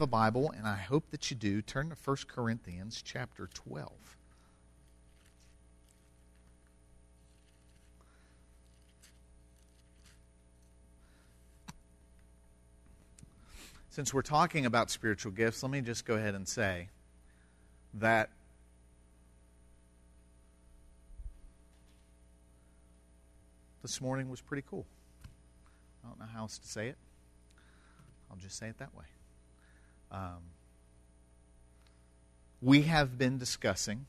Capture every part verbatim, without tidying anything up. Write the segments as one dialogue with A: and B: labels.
A: a Bible, and I hope that you do, turn to First Corinthians chapter twelve. Since we're talking about spiritual gifts, let me just go ahead and say that this morning was pretty cool. I don't know how else to say it. I'll just say it that way. Um, we have been discussing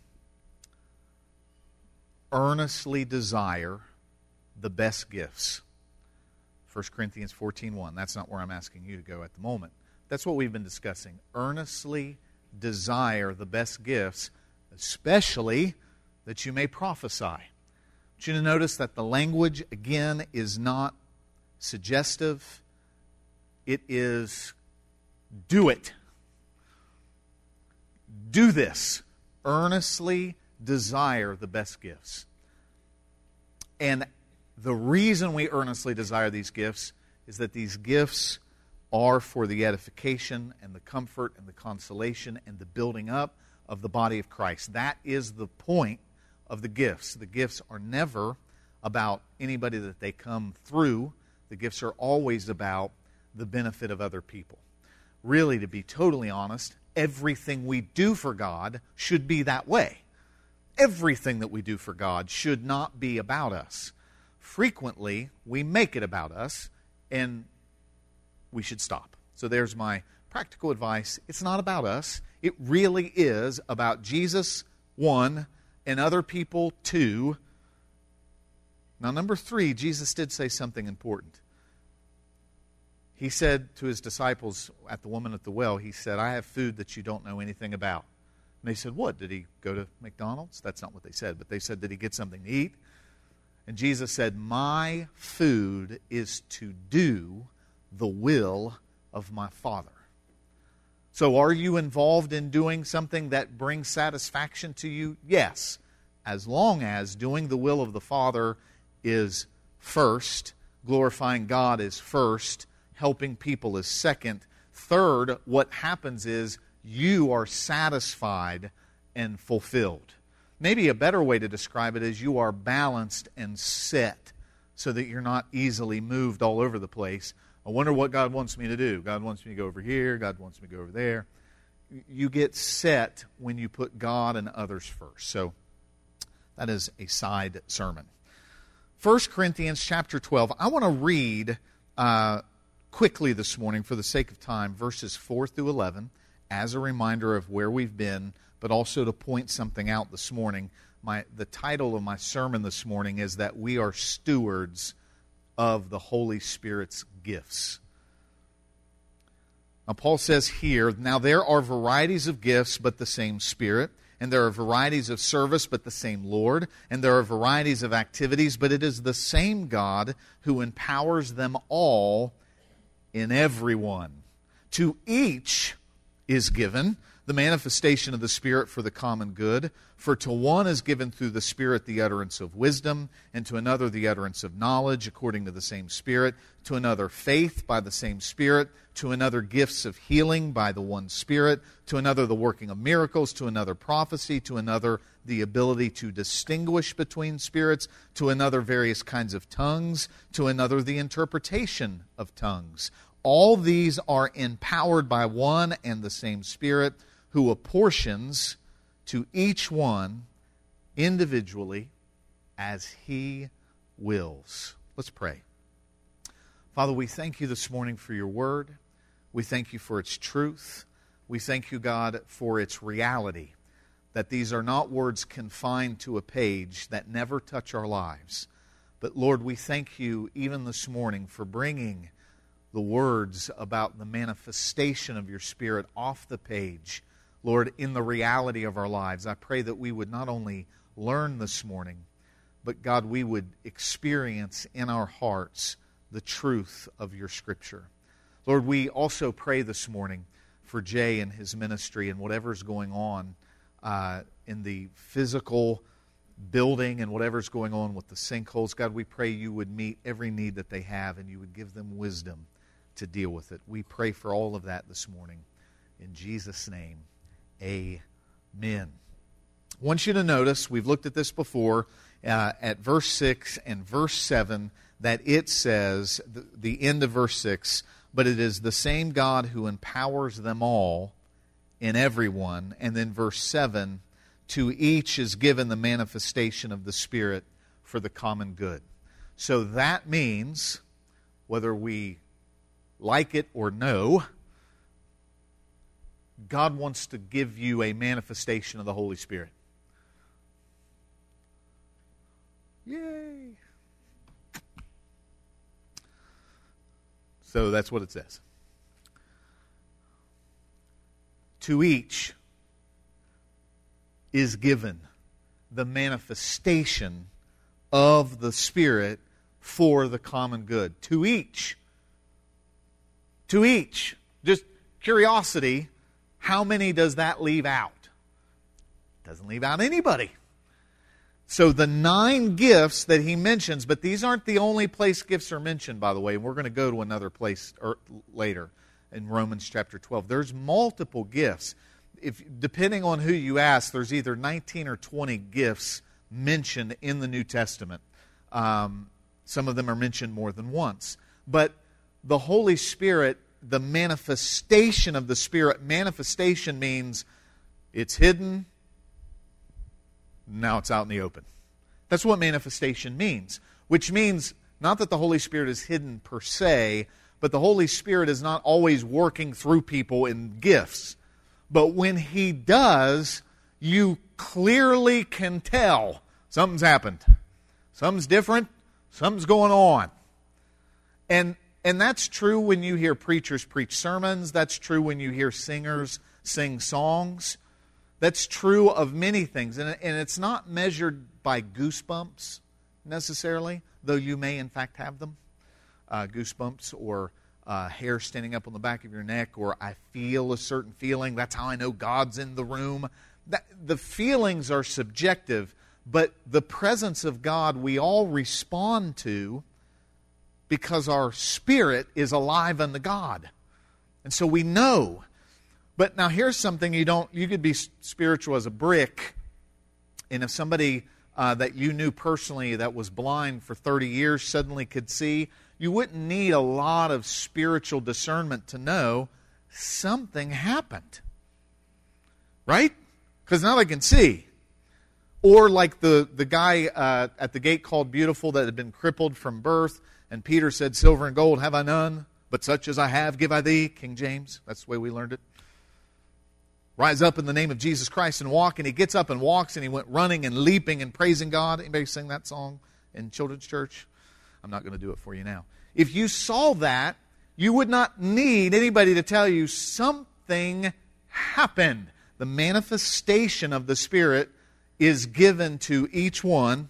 A: earnestly desire the best gifts. First Corinthians fourteen one. That's not where I'm asking you to go at the moment. That's what we've been discussing. Earnestly desire the best gifts, especially that you may prophesy. I want you to notice that the language, again, is not suggestive. It is do it. Do this. Earnestly desire the best gifts. And the reason we earnestly desire these gifts is that these gifts are for the edification and the comfort and the consolation and the building up of the body of Christ. That is the point of the gifts. The gifts are never about anybody that they come through. The gifts are always about the benefit of other people. Really, to be totally honest, everything we do for God should be that way. Everything that we do for God should not be about us. Frequently, we make it about us, and we should stop. So there's my practical advice. It's not about us. It really is about Jesus, one, and other people, two. Now, number three, Jesus did say something important. He said to his disciples at the woman at the well, he said, I have food that you don't know anything about. And they said, what? Did he go to McDonald's? That's not what they said, but they said, did he get something to eat? And Jesus said, my food is to do the will of my Father. So are you involved in doing something that brings satisfaction to you? Yes, as long as doing the will of the Father is first, glorifying God is first, helping people is second. Third, what happens is you are satisfied and fulfilled. Maybe a better way to describe it is you are balanced and set so that you're not easily moved all over the place. I wonder what God wants me to do. God wants me to go over here. God wants me to go over there. You get set when you put God and others first. So that is a side sermon. First Corinthians chapter twelve. I want to read uh, quickly this morning, for the sake of time, verses four through eleven, as a reminder of where we've been, but also to point something out this morning. My, the title of my sermon this morning is that we are stewards of the Holy Spirit's gifts. Now, Paul says here, now there are varieties of gifts, but the same Spirit. And there are varieties of service, but the same Lord. And there are varieties of activities, but it is the same God who empowers them all in everyone. To each is given the manifestation of the Spirit for the common good. For to one is given through the Spirit the utterance of wisdom, and to another the utterance of knowledge according to the same Spirit, to another faith by the same Spirit, to another gifts of healing by the one Spirit, to another the working of miracles, to another prophecy, to another the ability to distinguish between spirits, to another various kinds of tongues, to another the interpretation of tongues. All these are empowered by one and the same Spirit, who apportions to each one individually as He wills. Let's pray. Father, we thank You this morning for Your Word. We thank You for its truth. We thank You, God, for its reality, that these are not words confined to a page that never touch our lives. But Lord, we thank You even this morning for bringing the words about the manifestation of Your Spirit off the page, Lord, in the reality of our lives. I pray that we would not only learn this morning, but God, we would experience in our hearts the truth of Your Scripture. Lord, we also pray this morning for Jay and his ministry and whatever's going on uh, in the physical building and whatever's going on with the sinkholes. God, we pray You would meet every need that they have and You would give them wisdom to deal with it. We pray for all of that this morning. In Jesus' name, amen. I want you to notice, we've looked at this before, uh, at verse six and verse seven, that it says, the, the end of verse six, but it is the same God who empowers them all in everyone. And then verse seven, to each is given the manifestation of the Spirit for the common good. So that means, whether we like it or no, God wants to give you a manifestation of the Holy Spirit. Yay! So that's what it says. To each is given the manifestation of the Spirit for the common good. To each. To each. Just curiosity, how many does that leave out? Doesn't leave out anybody. So the nine gifts that he mentions, but these aren't the only place gifts are mentioned, by the way. We're going to go to another place or, later in Romans chapter twelve. There's multiple gifts. If depending on who you ask, there's either nineteen or twenty gifts mentioned in the New Testament. Um, some of them are mentioned more than once. But the Holy Spirit, the manifestation of the Spirit, manifestation means it's hidden, now it's out in the open. That's what manifestation means. Which means not that the Holy Spirit is hidden per se, but the Holy Spirit is not always working through people in gifts. But when He does, you clearly can tell something's happened. Something's different. Something's going on. And, and that's true when you hear preachers preach sermons. That's true when you hear singers sing songs. That's true of many things. And, and it's not measured by goosebumps necessarily, though you may in fact have them. Uh, goosebumps or uh, hair standing up on the back of your neck, or I feel a certain feeling. That's how I know God's in the room. That, the feelings are subjective, but the presence of God we all respond to because our spirit is alive unto God. And so we know. But now here's something you don't, you could be spiritual as a brick, and if somebody uh, that you knew personally that was blind for thirty years suddenly could see, you wouldn't need a lot of spiritual discernment to know something happened. Right? Because now I can see. Or like the, the guy uh, at the gate called Beautiful that had been crippled from birth, and Peter said, silver and gold have I none, but such as I have give I thee. King James, that's the way we learned it. Rise up in the name of Jesus Christ and walk. And he gets up and walks, and he went running and leaping and praising God. Anybody sing that song in children's church? I'm not going to do it for you now. If you saw that, you would not need anybody to tell you something happened. The manifestation of the Spirit is given to each one.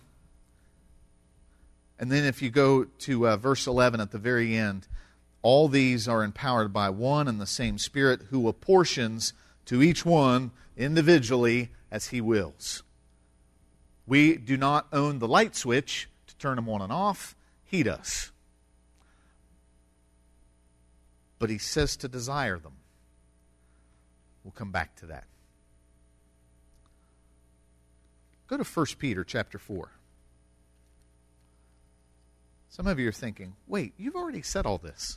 A: And then if you go to uh, verse eleven at the very end, all these are empowered by one and the same Spirit, who apportions to each one individually as He wills. We do not own the light switch to turn them on and off. He does. But He says to desire them. We'll come back to that. Go to First Peter chapter four. Some of you are thinking, wait, you've already said all this.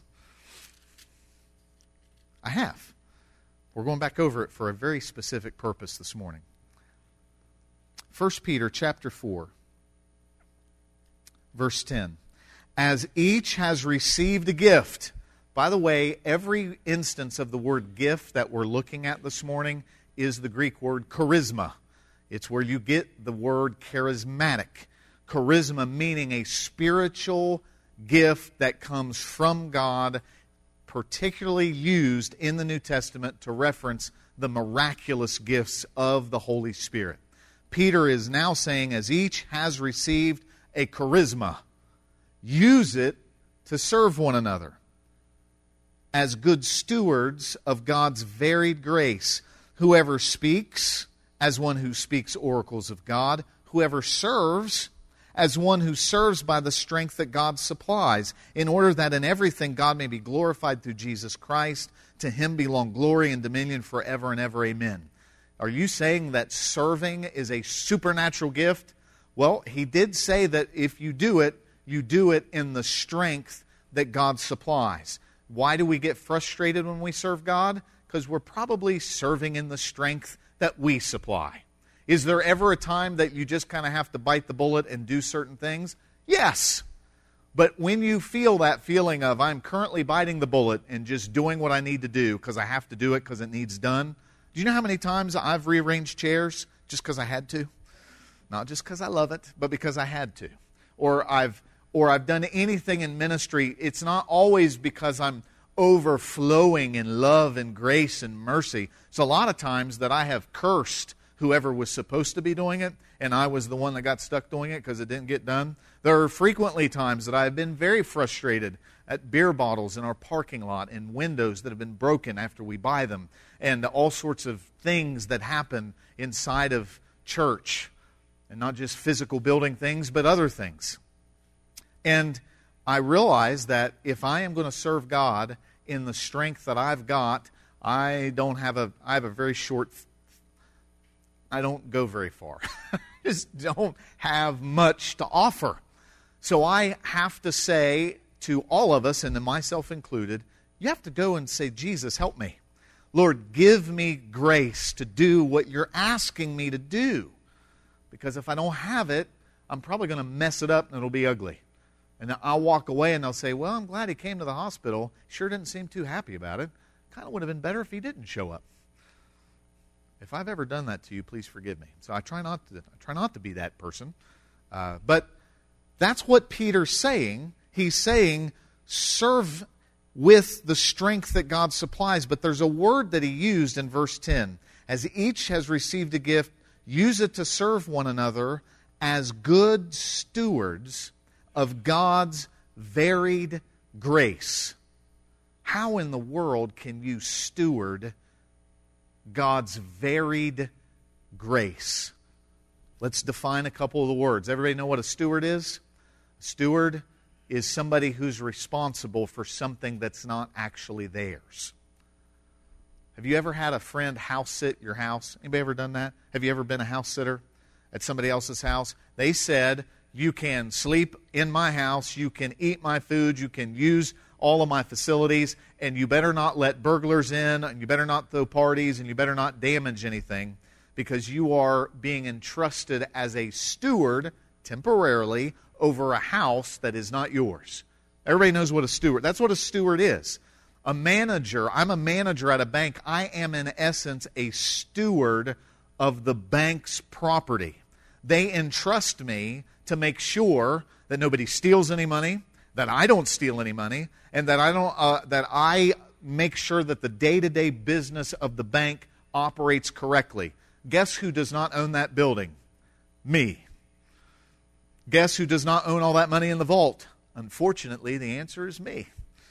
A: I have. We're going back over it for a very specific purpose this morning. First Peter chapter four, verse ten. As each has received a gift. By the way, every instance of the word gift that we're looking at this morning is the Greek word charisma. It's where you get the word charismatic. Charisma meaning a spiritual gift that comes from God, particularly used in the New Testament to reference the miraculous gifts of the Holy Spirit. Peter is now saying, as each has received a charisma, use it to serve one another as good stewards of God's varied grace. Whoever speaks, as one who speaks oracles of God. Whoever serves, as one who serves by the strength that God supplies, in order that in everything God may be glorified through Jesus Christ. To Him belong glory and dominion forever and ever. Amen. Are you saying that serving is a supernatural gift? Well, he did say that if you do it, you do it in the strength that God supplies. Why do we get frustrated when we serve God? Because we're probably serving in the strength that we supply. Is there ever a time that you just kind of have to bite the bullet and do certain things? Yes. But when you feel that feeling of, I'm currently biting the bullet and just doing what I need to do because I have to do it because it needs done. Do you know how many times I've rearranged chairs just because I had to? Not just because I love it, but because I had to. Or I've or I've done anything in ministry. It's not always because I'm overflowing in love and grace and mercy. It's a lot of times that I have cursed whoever was supposed to be doing it, and I was the one that got stuck doing it because it didn't get done. There are frequently times that I have been very frustrated at beer bottles in our parking lot and windows that have been broken after we buy them, and all sorts of things that happen inside of church, and not just physical building things, but other things. And I realize that if I am going to serve God in the strength that I've got, I don't have a, I have a very short, I don't go very far. Just don't have much to offer. So I have to say to all of us, and to myself included, you have to go and say, Jesus, help me. Lord, give me grace to do what you're asking me to do. Because if I don't have it, I'm probably going to mess it up and it'll be ugly. And I'll walk away and they'll say, well, I'm glad he came to the hospital. Sure didn't seem too happy about it. Kind of would have been better if he didn't show up. If I've ever done that to you, please forgive me. So I try not to, I try not to be that person. Uh, but that's what Peter's saying. He's saying, serve with the strength that God supplies. But there's a word that he used in verse ten. As each has received a gift, use it to serve one another as good stewards of God's varied grace. How in the world can you steward God's varied grace? Let's define a couple of the words. Everybody know what a steward is? A steward is somebody who's responsible for something that's not actually theirs. Have you ever had a friend house sit your house? Anybody ever done that? Have you ever been a house sitter at somebody else's house? They said, you can sleep in my house, you can eat my food, you can use all of my facilities, and you better not let burglars in, and you better not throw parties, and you better not damage anything, because you are being entrusted as a steward, temporarily, over a house that is not yours. Everybody knows what a steward, that's what a steward is. A manager, I'm a manager at a bank. I am in essence a steward of the bank's property. They entrust me to make sure that nobody steals any money, that I don't steal any money, and that I don't uh, that I make sure that the day-to-day business of the bank operates correctly. Guess who does not own that building? Me. Guess who does not own all that money in the vault? Unfortunately, the answer is me.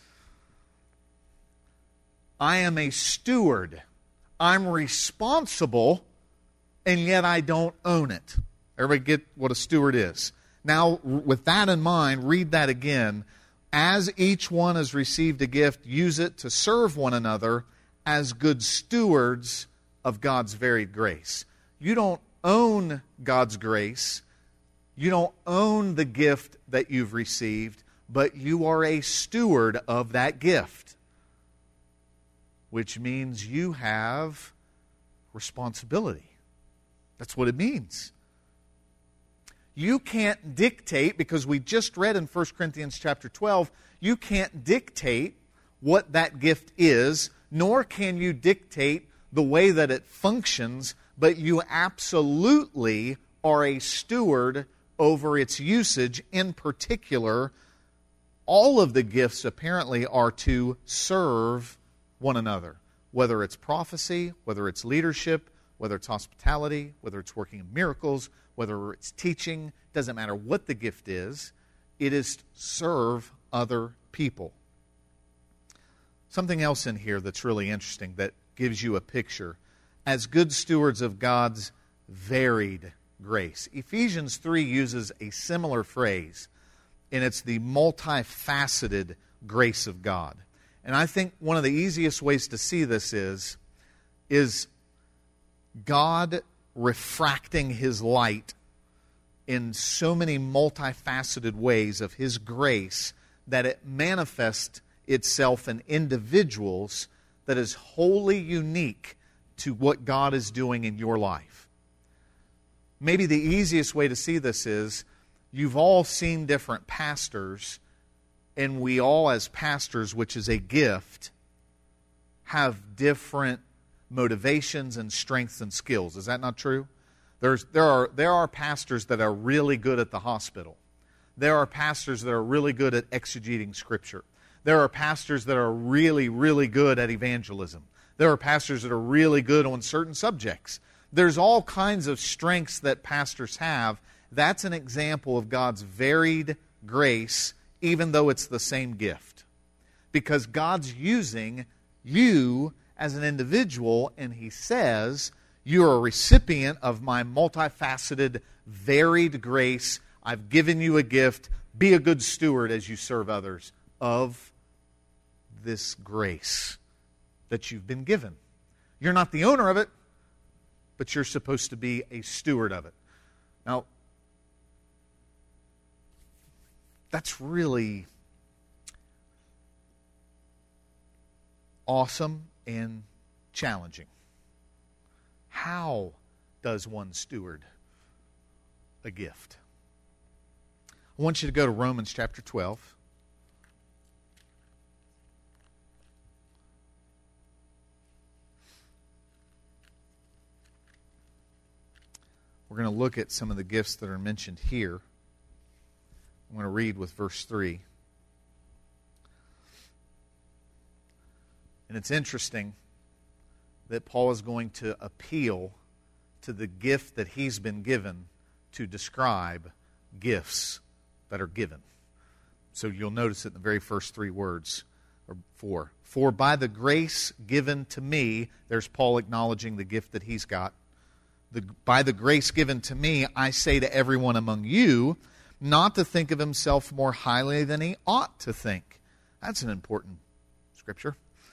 A: I am a steward. I'm responsible, and yet I don't own it. Everybody get what a steward is. Now, with that in mind, read that again. As each one has received a gift, use it to serve one another as good stewards of God's varied grace. You don't own God's grace. You don't own the gift that you've received, but you are a steward of that gift, which means you have responsibility. That's what it means. You can't dictate, because we just read in First Corinthians chapter twelve, you can't dictate what that gift is, nor can you dictate the way that it functions, but you absolutely are a steward over its usage. In particular, all of the gifts apparently are to serve one another, whether it's prophecy, whether it's leadership, whether it's hospitality, whether it's working in miracles, whether it's teaching, doesn't matter what the gift is, it is to serve other people. Something else in here that's really interesting that gives you a picture. As good stewards of God's varied grace. Ephesians three uses a similar phrase, and it's the multifaceted grace of God. And I think one of the easiest ways to see this is, is God refracting His light in so many multifaceted ways of His grace that it manifests itself in individuals that is wholly unique to what God is doing in your life. Maybe the easiest way to see this is, you've all seen different pastors, and we all as pastors, which is a gift, have different motivations and strengths and skills. Is that not true? There's, there are, there are pastors that are really good at the hospital. There are pastors that are really good at exegeting Scripture. There are pastors that are really, really good at evangelism. There are pastors that are really good on certain subjects. There's all kinds of strengths that pastors have. That's an example of God's varied grace, even though it's the same gift. Because God's using you as an individual, and He says, you're a recipient of my multifaceted, varied grace. I've given you a gift. Be a good steward as you serve others of this grace that you've been given. You're not the owner of it, but you're supposed to be a steward of it. Now, that's really awesome and challenging. How does one steward a gift? I want you to go to Romans chapter twelve. We're going to look at some of the gifts that are mentioned here. I'm going to read with verse three. And it's interesting that Paul is going to appeal to the gift that he's been given to describe gifts that are given. So you'll notice it in the very first three words, or four. For by the grace given to me, there's Paul acknowledging the gift that he's got. The, by the grace given to me, I say to everyone among you, not to think of himself more highly than he ought to think. That's an important scripture.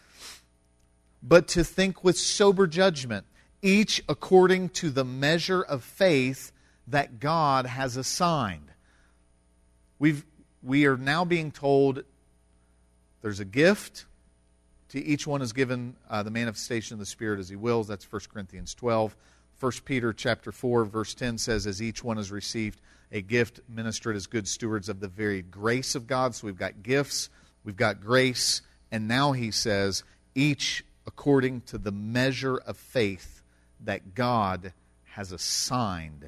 A: But to think with sober judgment, each according to the measure of faith that God has assigned. We've, we are now being told there's a gift. To each one is given uh, the manifestation of the Spirit as he wills. That's First Corinthians twelve. First Peter chapter four, verse ten says, as each one has received a gift, minister it as good stewards of the very grace of God. So we've got gifts, we've got grace, and now he says, each according to the measure of faith that God has assigned.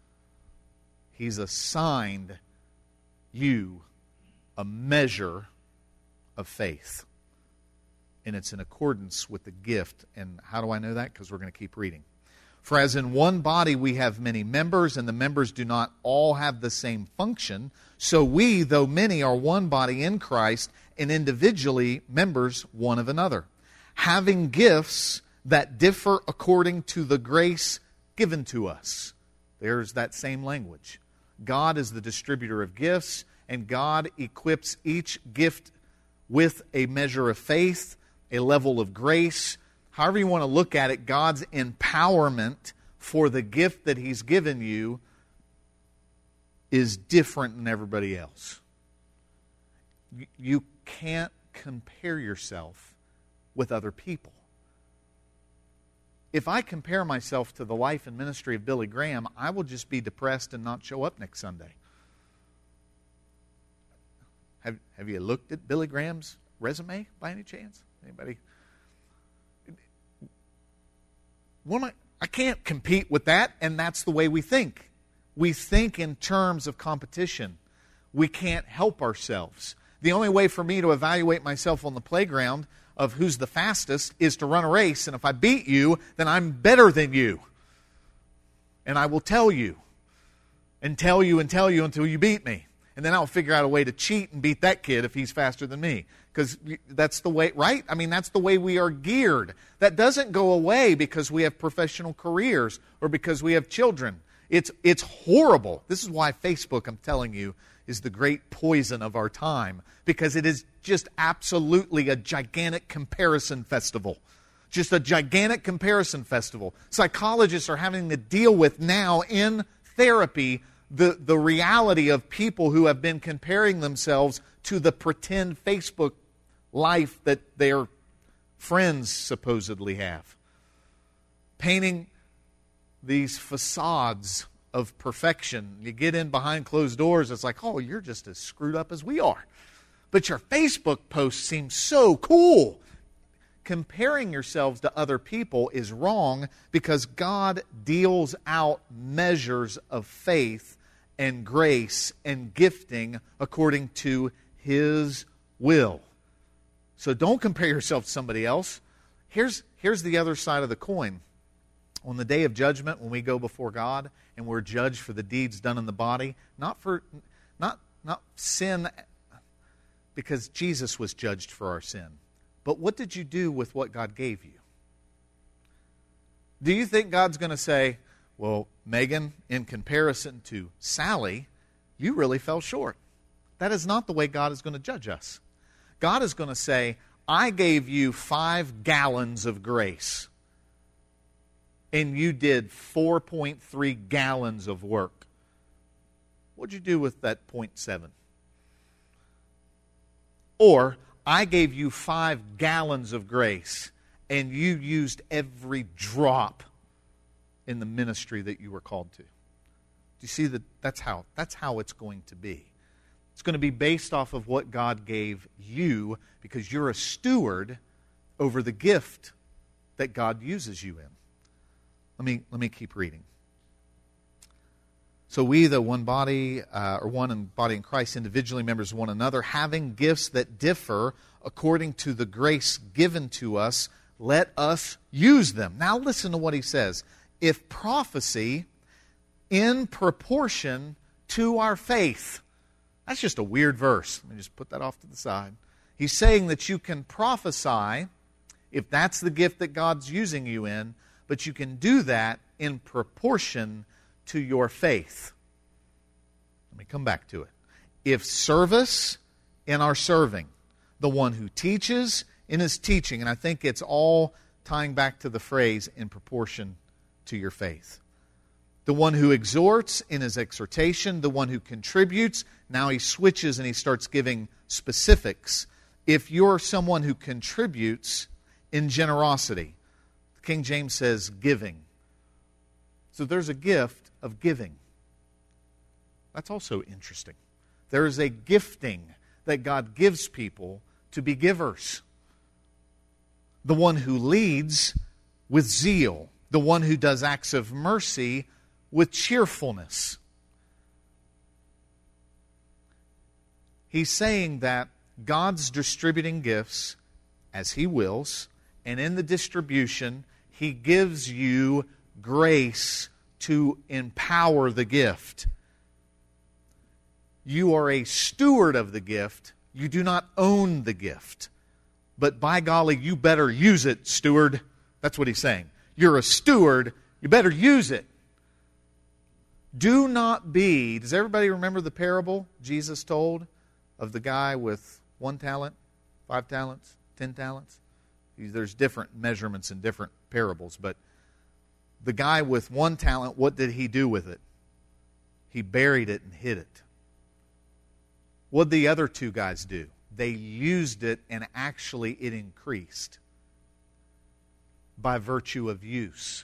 A: He's assigned you a measure of faith. And it's in accordance with the gift. And how do I know that? Because we're going to keep reading. For as in one body we have many members, and the members do not all have the same function, so we, though many, are one body in Christ, and individually members one of another, having gifts that differ according to the grace given to us. There's that same language. God is the distributor of gifts, and God equips each gift with a measure of faith, a level of grace. However you want to look at it, God's empowerment for the gift that He's given you is different than everybody else. You can't compare yourself with other people. If I compare myself to the life and ministry of Billy Graham, I will just be depressed and not show up next Sunday. Have, have you looked at Billy Graham's resume by any chance? Anybody? One, I, I can't compete with that, and that's the way we think. We think in terms of competition. We can't help ourselves. The only way for me to evaluate myself on the playground of who's the fastest is to run a race, and if I beat you, then I'm better than you. And I will tell you, and tell you and tell you until you beat me. And then I'll figure out a way to cheat and beat that kid if he's faster than me. Because that's the way, right? I mean, that's the way we are geared. That doesn't go away because we have professional careers or because we have children. It's, it's horrible. This is why Facebook, I'm telling you, is the great poison of our time, because it is just absolutely a gigantic comparison festival. Just a gigantic comparison festival. Psychologists are having to deal with now in therapy the, the reality of people who have been comparing themselves to the pretend Facebook life that their friends supposedly have. Painting these facades of perfection. You get in behind closed doors, it's like, oh, you're just as screwed up as we are. But your Facebook post seems so cool. Comparing yourselves to other people is wrong, because God deals out measures of faith and grace and gifting according to His will. So don't compare yourself to somebody else. Here's, here's the other side of the coin. On the day of judgment, when we go before God and we're judged for the deeds done in the body, not for not not sin, because Jesus was judged for our sin. But what did you do with what God gave you? Do you think God's going to say, well, Megan, in comparison to Sally, you really fell short? That is not the way God is going to judge us. God is going to say, I gave you five gallons of grace, and you did four point three gallons of work. What'd you do with that point seven? Or, I gave you five gallons of grace, and you used every drop in the ministry that you were called to. Do you see that? That's how, that's how it's going to be. It's going to be based off of what God gave you, because you're a steward over the gift that God uses you in. Let me, let me keep reading. So we, the one body, uh, or one in body in Christ, individually members of one another, having gifts that differ according to the grace given to us, let us use them. Now listen to what he says. If prophecy, in proportion to our faith. That's just a weird verse. Let me just put that off to the side. He's saying that you can prophesy, if that's the gift that God's using you in, but you can do that in proportion to your faith. Let me come back to it. If service, in our serving. The one who teaches, in his teaching. And I think it's all tying back to the phrase, in proportion to your faith. The one who exhorts, in his exhortation. The one who contributes. Now he switches and he starts giving specifics. If you're someone who contributes in generosity. King James says giving. So there's a gift of giving. That's also interesting. There is a gifting that God gives people to be givers. The one who leads with zeal. The one who does acts of mercy with cheerfulness. He's saying that God's distributing gifts as He wills, and in the distribution, He gives you grace to empower the gift. You are a steward of the gift. You do not own the gift. But by golly, you better use it, steward. That's what he's saying. You're a steward. You better use it. Do not be... Does everybody remember the parable Jesus told of the guy with one talent, five talents, ten talents? There's different measurements in different parables, but the guy with one talent, what did he do with it? He buried it and hid it. What did the other two guys do? They used it, and actually it increased by virtue of use.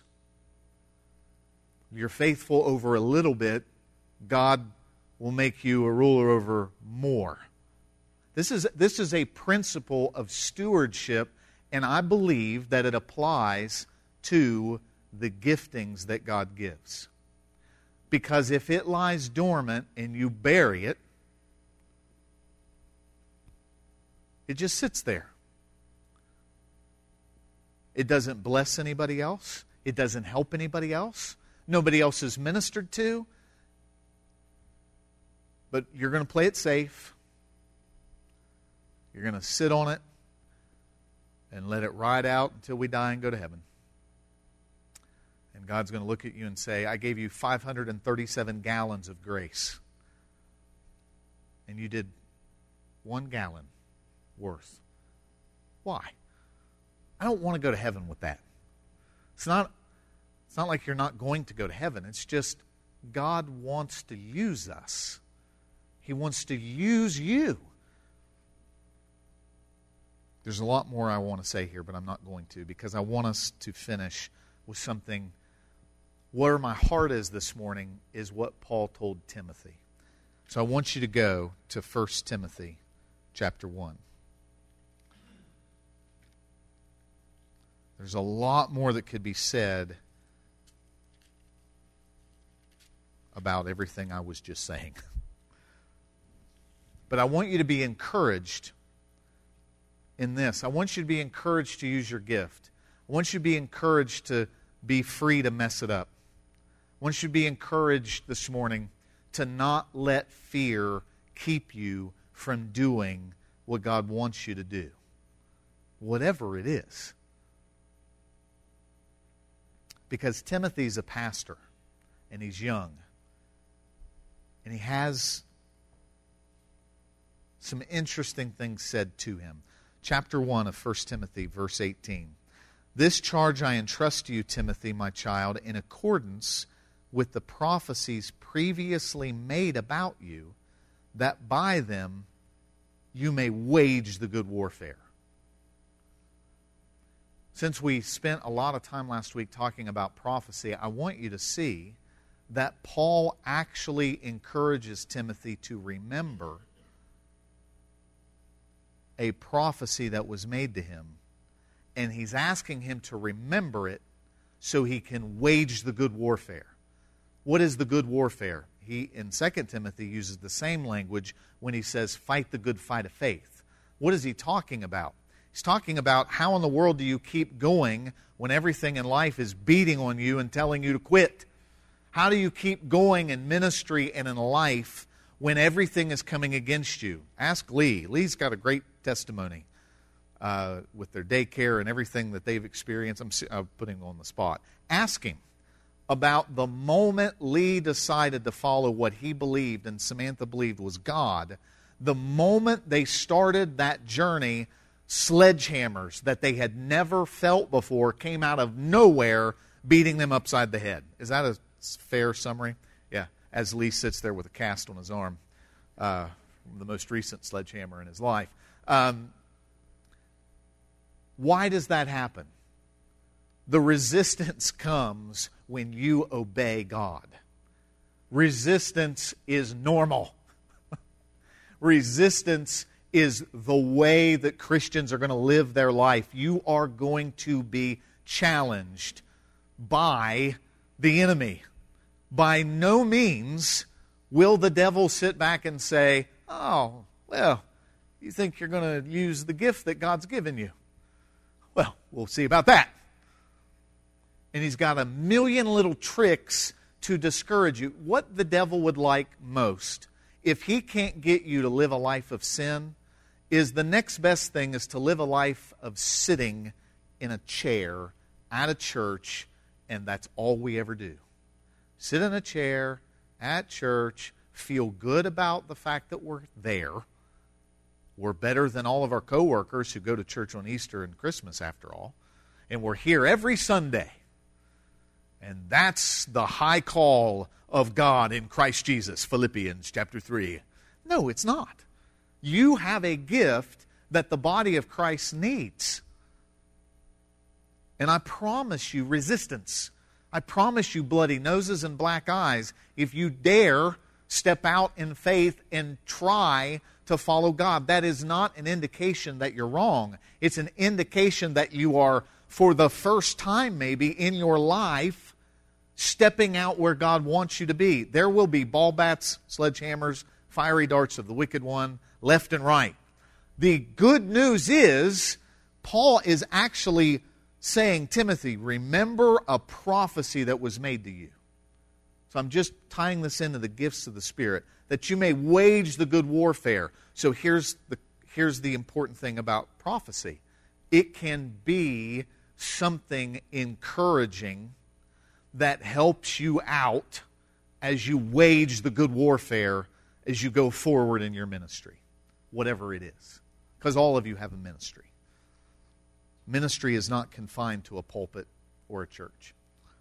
A: If you're faithful over a little bit, God will make you a ruler over more. This is, this is a principle of stewardship, and I believe that it applies to the giftings that God gives. Because if it lies dormant and you bury it, it just sits there. It doesn't bless anybody else. It doesn't help anybody else. Nobody else is ministered to. But you're going to play it safe. You're going to sit on it and let it ride out until we die and go to heaven. And And God's going to look at you and say, I gave you five hundred thirty-seven gallons of grace. And you did one gallon worth. Why? I don't want to go to heaven with that. It's not, it's not like you're not going to go to heaven. It's just God wants to use us. He wants to use you. There's a lot more I want to say here, but I'm not going to, because I want us to finish with something. Where my heart is this morning is what Paul told Timothy. So I want you to go to First Timothy chapter one. There's a lot more that could be said about everything I was just saying. But I want you to be encouraged in this. I want you to be encouraged to use your gift. I want you to be encouraged to be free to mess it up. I want you to be encouraged this morning to not let fear keep you from doing what God wants you to do, whatever it is. Because Timothy's a pastor, and he's young, and he has some interesting things said to him. Chapter one of First Timothy, verse eighteen. This charge I entrust to you, Timothy, my child, in accordance with the prophecies previously made about you, that by them you may wage the good warfare. Since we spent a lot of time last week talking about prophecy, I want you to see that Paul actually encourages Timothy to remember a prophecy that was made to him. And he's asking him to remember it so he can wage the good warfare. What is the good warfare? He, in Second Timothy, uses the same language when he says, fight the good fight of faith. What is he talking about? He's talking about how in the world do you keep going when everything in life is beating on you and telling you to quit? How do you keep going in ministry and in life when everything is coming against you? Ask Lee. Lee's got a great testimony uh, with their daycare and everything that they've experienced. I'm, I'm putting him on the spot. Ask him about the moment Lee decided to follow what he believed and Samantha believed was God. The moment they started that journey, sledgehammers that they had never felt before came out of nowhere, beating them upside the head. Is that a fair summary? Yeah, as Lee sits there with a cast on his arm, uh, the most recent sledgehammer in his life. Um, why does that happen? The resistance comes when you obey God. Resistance is normal. Resistance is the way that Christians are going to live their life. You are going to be challenged by the enemy. By no means will the devil sit back and say, oh, well, you think you're going to use the gift that God's given you. Well, we'll see about that. And he's got a million little tricks to discourage you. What the devil would like most, if he can't get you to live a life of sin, is the next best thing is to live a life of sitting in a chair at a church, and that's all we ever do. Sit in a chair at church, feel good about the fact that we're there. We're better than all of our coworkers who go to church on Easter and Christmas, after all. And we're here every Sunday. And that's the high call of God in Christ Jesus, Philippians chapter three. No, it's not. You have a gift that the body of Christ needs. And I promise you resistance. I promise you bloody noses and black eyes if you dare step out in faith and try to follow God. That is not an indication that you're wrong. It's an indication that you are, for the first time maybe in your life, stepping out where God wants you to be. There will be ball bats, sledgehammers, fiery darts of the wicked one, left and right. The good news is, Paul is actually saying, Timothy, remember a prophecy that was made to you. So I'm just tying this into the gifts of the Spirit, that you may wage the good warfare. So here's the, here's the important thing about prophecy. It can be something encouraging that helps you out as you wage the good warfare as you go forward in your ministry, whatever it is. Because all of you have a ministry. Ministry is not confined to a pulpit or a church.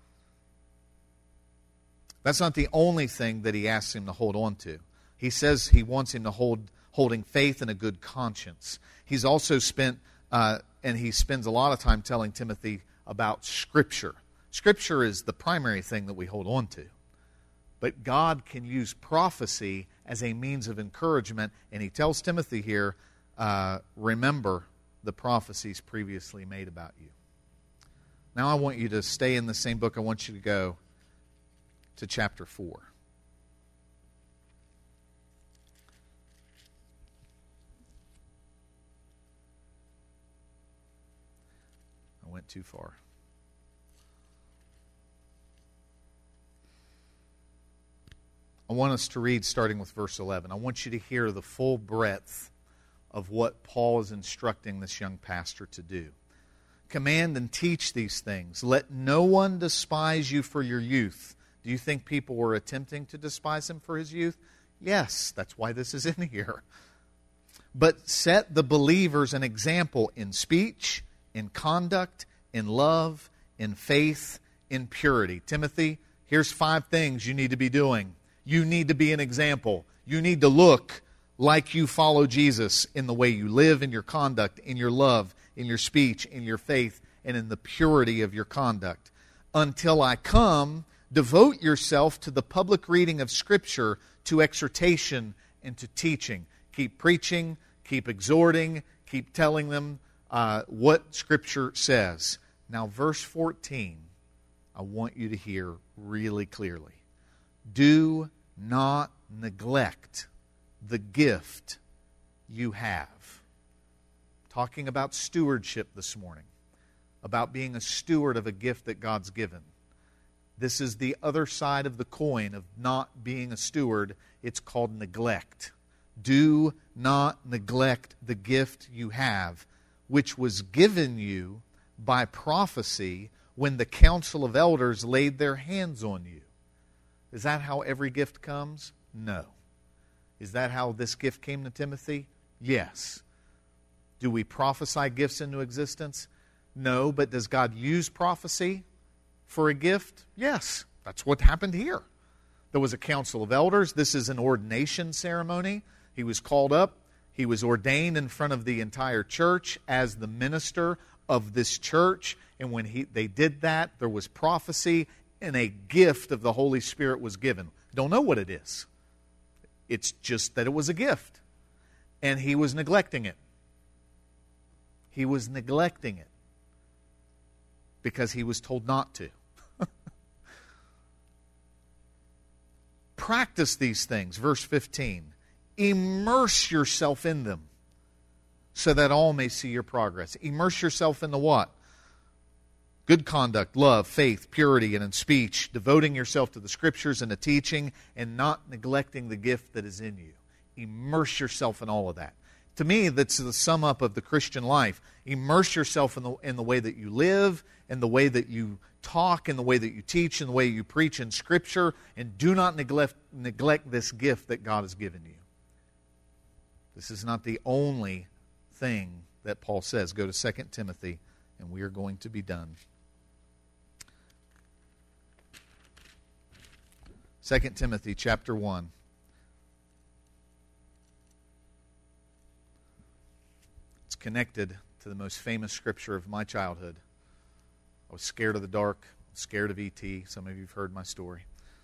A: That's not the only thing that he asks him to hold on to. He says he wants him to hold holding faith and a good conscience. He's also spent, uh, and he spends a lot of time telling Timothy about Scripture. Scripture is the primary thing that we hold on to. But God can use prophecy as a means of encouragement, and he tells Timothy here, uh, remember the prophecies previously made about you. Now I want you to stay in the same book. I want you to go to chapter four. I went too far. I want us to read starting with verse eleven. I want you to hear the full breadth of what Paul is instructing this young pastor to do. Command and teach these things. Let no one despise you for your youth. Do you think people were attempting to despise him for his youth? Yes, that's why this is in here. But set the believers an example in speech, in conduct, in love, in faith, in purity. Timothy, here's five things you need to be doing. You need to be an example. You need to look like you follow Jesus in the way you live, in your conduct, in your love, in your speech, in your faith, and in the purity of your conduct. Until I come, devote yourself to the public reading of Scripture, to exhortation, and to teaching. Keep preaching, keep exhorting, keep telling them uh, what Scripture says. Now, verse fourteen, I want you to hear really clearly. Do not neglect the gift you have. Talking about stewardship this morning, about being a steward of a gift that God's given. This is the other side of the coin of not being a steward. It's called neglect. Do not neglect the gift you have, which was given you by prophecy when the council of elders laid their hands on you. Is that how every gift comes? No. Is that how this gift came to Timothy? Yes. Do we prophesy gifts into existence? No, but does God use prophecy for a gift? Yes. That's what happened here. There was a council of elders. This is an ordination ceremony. He was called up. He was ordained in front of the entire church as the minister of this church. And when he, they did that, there was prophecy, and a gift of the Holy Spirit was given. Don't know what it is. It's just that it was a gift. And he was neglecting it. He was neglecting it because he was told not to. Practice these things. Verse fifteen. Immerse yourself in them so that all may see your progress. Immerse yourself in the what? Good conduct, love, faith, purity, and in speech, devoting yourself to the Scriptures and to teaching, and not neglecting the gift that is in you. Immerse yourself in all of that. To me, that's the sum up of the Christian life. Immerse yourself in the, in the way that you live, in the way that you talk, in the way that you teach, in the way you preach in Scripture, and do not neglect, neglect this gift that God has given you. This is not the only thing that Paul says. Go to Second Timothy, and we are going to be done. Second Timothy chapter one. It's connected to the most famous scripture of my childhood. I was scared of the dark, scared of E T Some of you have heard my story.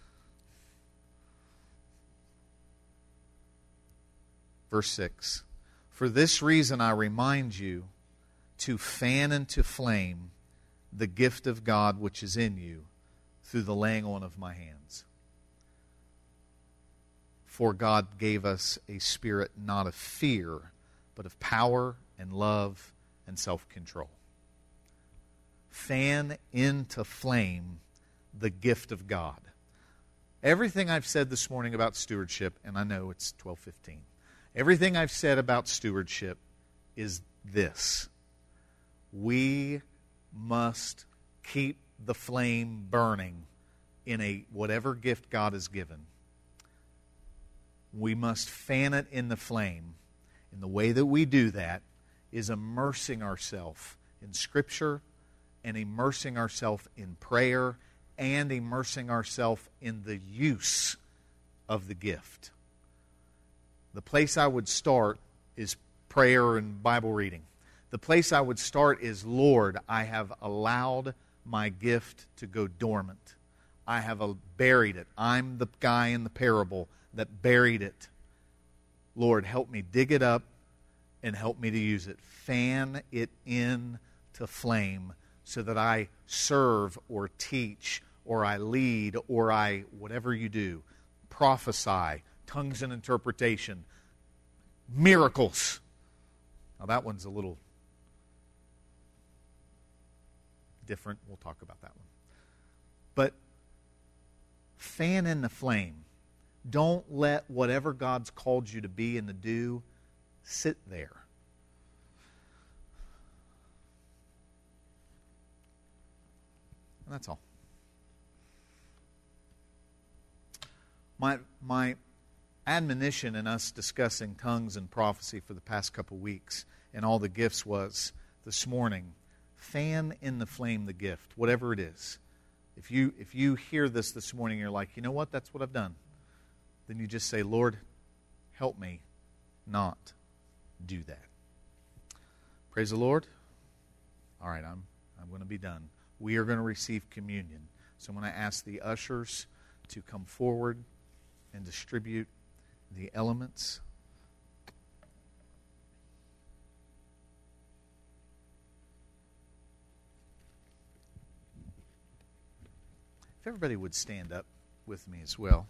A: Verse six. For this reason I remind you to fan into flame the gift of God which is in you through the laying on of my hands. For God gave us a spirit not of fear, but of power and love and self-control. Fan into flame the gift of God. Everything I've said this morning about stewardship, and I know it's twelve fifteen, everything I've said about stewardship is this. We must keep the flame burning in a whatever gift God has given, we must fan it in the flame. And the way that we do that is immersing ourselves in Scripture and immersing ourselves in prayer and immersing ourselves in the use of the gift. The place I would start is prayer and Bible reading. The place I would start is, Lord, I have allowed my gift to go dormant. I have buried it. I'm the guy in the parable that buried it. Lord, help me dig it up and help me to use it. Fan it into flame so that I serve or teach or I lead or I, whatever you do, prophesy, tongues and interpretation, miracles. Now that one's a little different. We'll talk about that one. But fan in the flame. Don't let whatever God's called you to be and to do sit there. And that's all. My, my admonition in us discussing tongues and prophecy for the past couple weeks and all the gifts was this morning, fan in the flame the gift, whatever it is. If you, if you hear this this morning, you're like, you know what, that's what I've done. Then you just say, Lord, help me not do that. Praise the Lord. All right, I'm, I'm going to be done. We are going to receive communion. So I'm going to ask the ushers to come forward and distribute the elements. If everybody would stand up with me as well.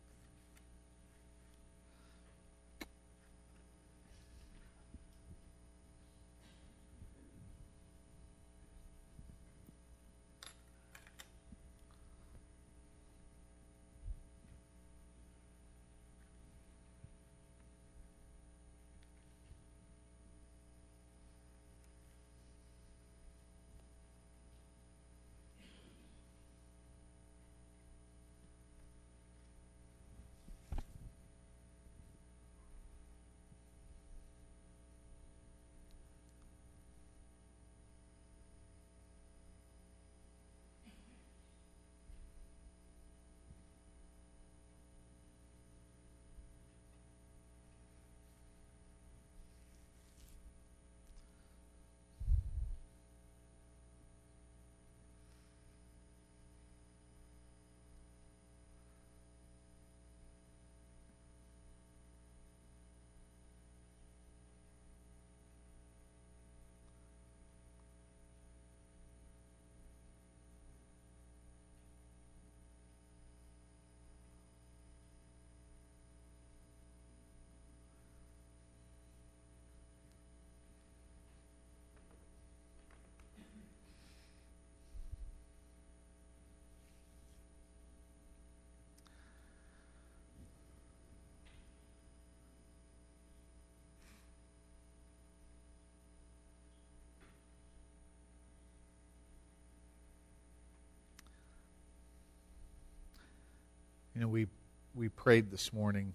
A: You know, we we prayed this morning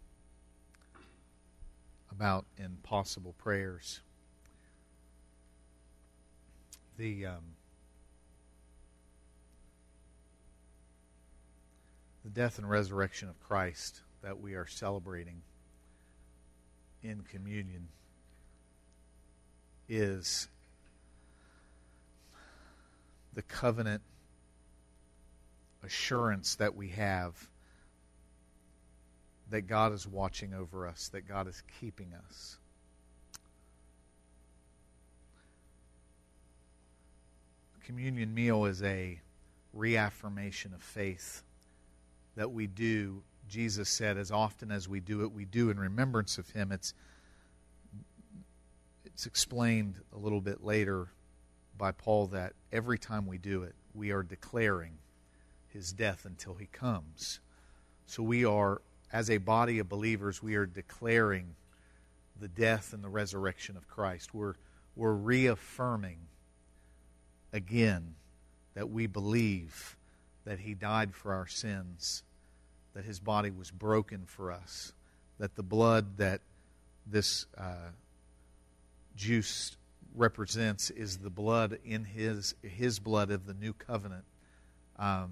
A: about impossible prayers. The um, the death and resurrection of Christ that we are celebrating in communion is the covenant assurance that we have that God is watching over us, that God is keeping us. The communion meal is a reaffirmation of faith that we do. Jesus said, as often as we do it, we do in remembrance of Him. It's, it's explained a little bit later by Paul that every time we do it, we are declaring His death until He comes. So we are, as a body of believers, we are declaring the death and the resurrection of Christ. We're, we're reaffirming again that we believe that He died for our sins, that His body was broken for us, that the blood that this uh, juice represents is the blood in His His blood of the new covenant. Um,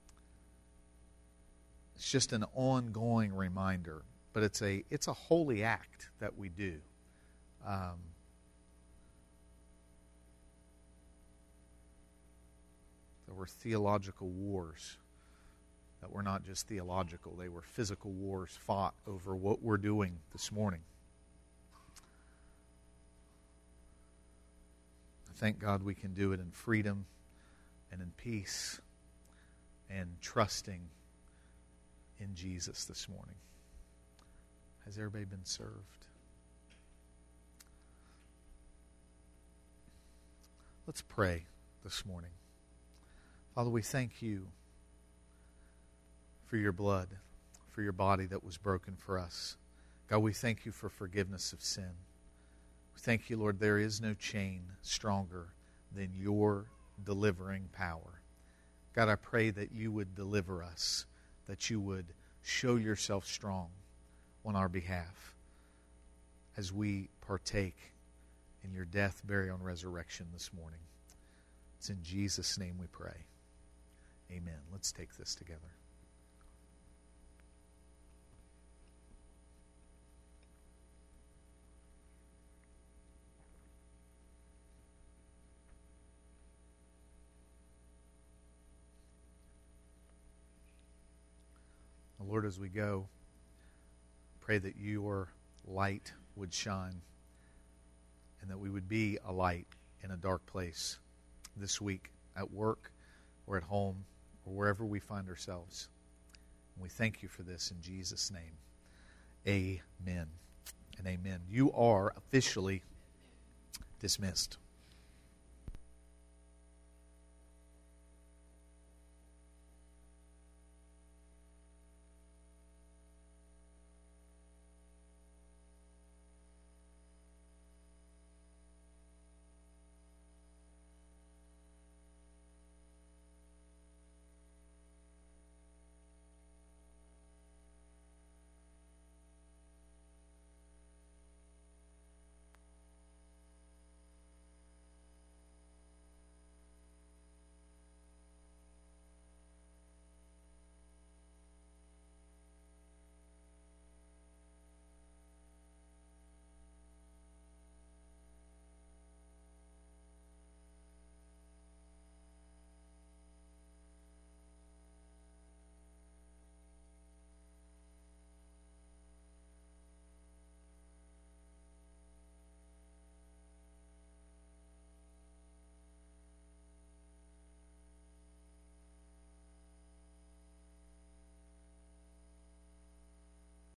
A: it's just an ongoing reminder, but it's a it's a holy act that we do. Um, there were theological wars that were not just theological; they were physical wars fought over what we're doing this morning. Thank God we can do it in freedom and in peace and trusting in Jesus this morning. Has everybody been served? Let's pray this morning. Father, we thank You for Your blood, for Your body that was broken for us. God, we thank You for forgiveness of sin. We thank You, Lord, there is no chain stronger than Your delivering power. God, I pray that You would deliver us, that You would show Yourself strong on our behalf as we partake in Your death, burial, and resurrection this morning. It's in Jesus' name we pray. Amen. Let's take this together. Lord, as we go, pray that Your light would shine and that we would be a light in a dark place this week, at work or at home or wherever we find ourselves. And we thank You for this in Jesus' name. Amen and amen. You are officially dismissed.